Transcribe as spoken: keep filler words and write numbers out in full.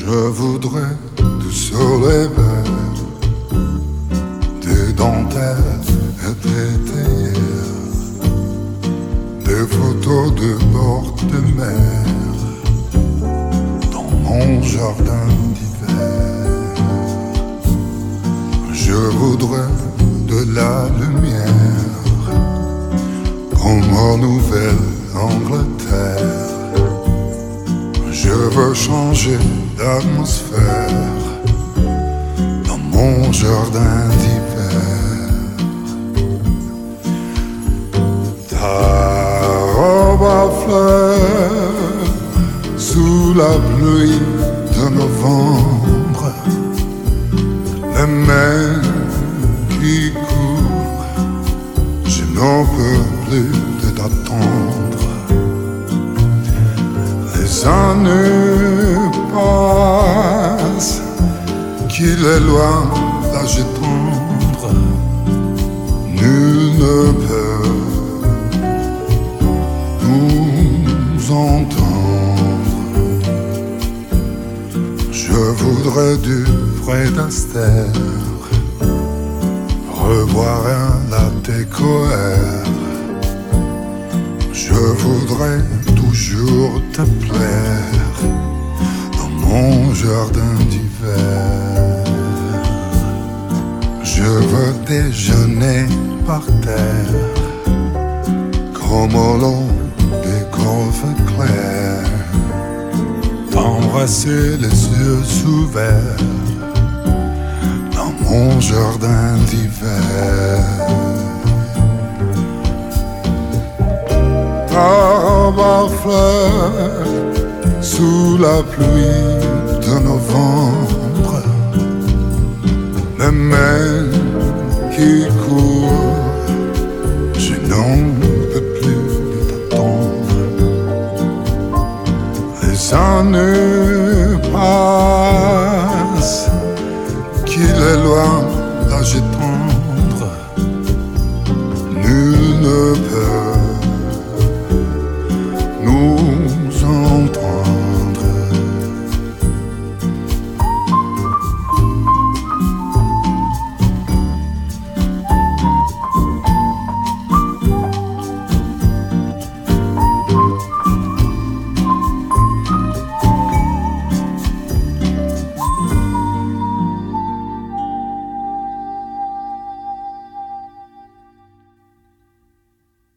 Je voudrais du soleil vert, des dentelles et des théières, des photos de bord de mer dans mon jardin d'hiver. Je voudrais de la lumière comme en Nouvelle-Angleterre. Je veux changer d'atmosphère dans mon jardin d'hiver. Ta robe à fleurs sous la pluie de novembre, les mains qui courent, je n'en peux plus de t'attendre. Les années passent, qu'il est loin l'âge tendre, nul ne peut nous entendre. Je voudrais du Fred Astaire, revoir un latte coeur. Je voudrais toujours te plaire dans mon jardin d'hiver. Je veux déjeuner par terre comme au long des golfes clairs, t'embrasser les yeux ouverts dans mon jardin d'hiver. Robe à fleurs sous la pluie de novembre, les mains qui courent, je n'en peux plus t'attendre. Les années